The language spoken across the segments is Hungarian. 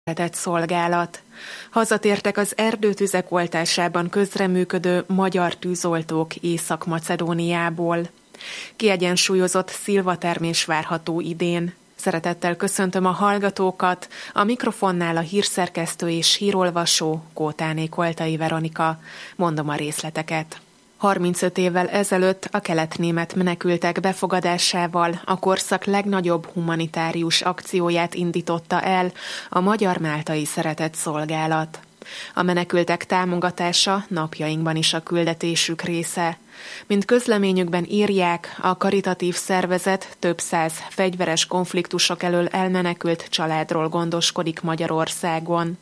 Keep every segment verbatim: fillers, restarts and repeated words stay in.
Szeretett szolgálat. Hazatértek az erdőtüzek oltásában közreműködő magyar tűzoltók Észak-Macedóniából. Kiegyensúlyozott szilvatermés várható idén. Szeretettel köszöntöm a hallgatókat, a mikrofonnál a hírszerkesztő és hírolvasó Kótáné Koltai Veronika. Mondom a részleteket. harmincöt évvel ezelőtt a kelet-német menekültek befogadásával a korszak legnagyobb humanitárius akcióját indította el a Magyar-Máltai Szeretett Szolgálat. A menekültek támogatása napjainkban is a küldetésük része. Mint közleményükben írják, a karitatív szervezet több száz fegyveres konfliktusok elől elmenekült családról gondoskodik Magyarországon.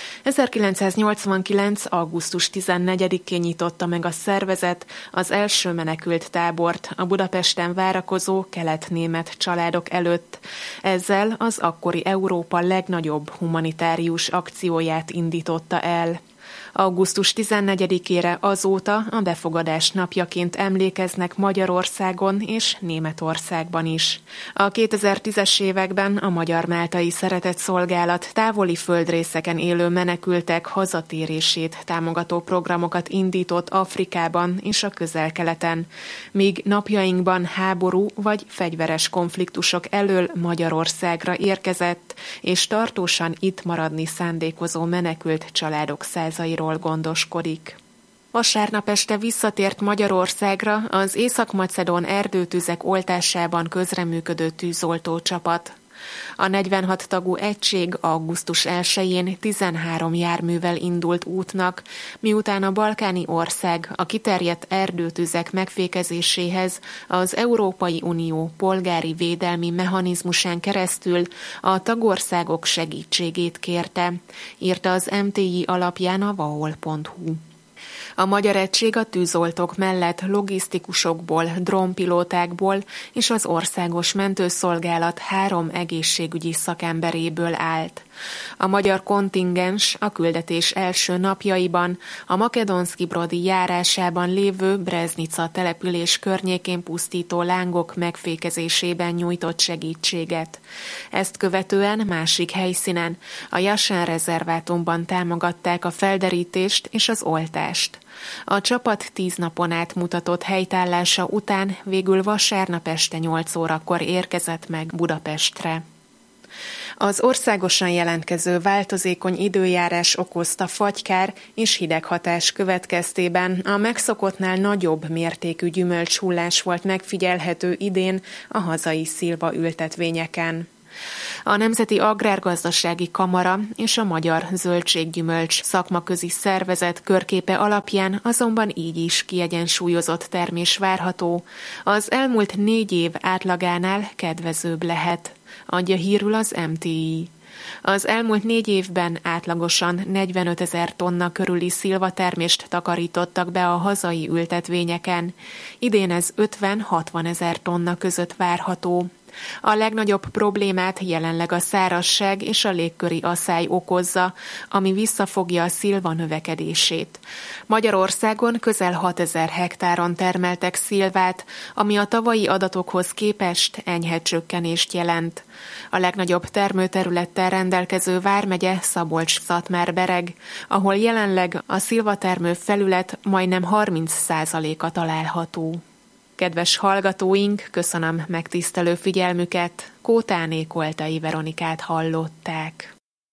ezerkilencszáznyolcvankilenc. augusztus tizennegyedikén nyitotta meg a szervezet az első menekült tábort a Budapesten várakozó kelet-német családok előtt. Ezzel az akkori Európa legnagyobb humanitárius akcióját indította el. augusztus tizennegyedikére azóta a befogadás napjaként emlékeznek Magyarországon és Németországban is. A kétezer-tízes években a Magyar-Máltai Szeretett Szolgálat távoli földrészeken élő menekültek hazatérését támogató programokat indított Afrikában és a Közel-Keleten, míg napjainkban háború vagy fegyveres konfliktusok elől Magyarországra érkezett és tartósan itt maradni szándékozó menekült családok százairól gondoskodik. Vasárnap este visszatért Magyarországra az észak-macedón erdőtüzek oltásában közreműködő tűzoltó csapat. A negyvenhat tagú egység augusztus elsején tizenhárom járművel indult útnak, miután a balkáni ország a kiterjedt erdőtüzek megfékezéséhez az Európai Unió polgári védelmi mechanizmusán keresztül a tagországok segítségét kérte, írta az em té i alapján a vahol pont hu. A magyar egység a tűzoltók mellett logisztikusokból, drónpilótákból és az országos mentőszolgálat három egészségügyi szakemberéből állt. A magyar kontingens a küldetés első napjaiban a Makedonszki Brodi járásában lévő Breznica település környékén pusztító lángok megfékezésében nyújtott segítséget. Ezt követően másik helyszínen, a Jasán rezervátumban támogatták a felderítést és az oltást. A csapat tíz napon át mutatott helytállása után végül vasárnap este nyolc órakor érkezett meg Budapestre. Az országosan jelentkező változékony időjárás okozta fagykár és hideghatás következtében a megszokottnál nagyobb mértékű gyümölcshullás volt megfigyelhető idén a hazai szilvaültetvényeken. A Nemzeti Agrárgazdasági Kamara és a Magyar Zöldséggyümölcs Szakmaközi Szervezet körképe alapján azonban így is kiegyensúlyozott termés várható, az elmúlt négy év átlagánál kedvezőbb lehet, adja hírül az em té i. Az elmúlt négy évben átlagosan negyvenötezer tonna körüli szilvatermést takarítottak be a hazai ültetvényeken. Idén ez ötven-hatvanezer tonna között várható. A legnagyobb problémát jelenleg a szárazság és a légköri aszály okozza, ami visszafogja a szilva növekedését. Magyarországon közel hatezer hektáron termeltek szilvát, ami a tavalyi adatokhoz képest enyhe csökkenést jelent. A legnagyobb termőterülettel rendelkező vármegye Szabolcs-Szatmár-Bereg, ahol jelenleg a szilvatermő felület majdnem harminc százaléka található. Kedves hallgatóink, köszönöm megtisztelő figyelmüket, Kótáné Koltai Veronikát hallották.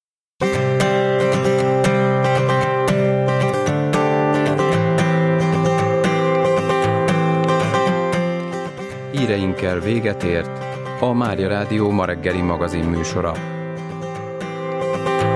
Híreinkkel véget ért a Mária Rádió ma reggeli magazin műsora.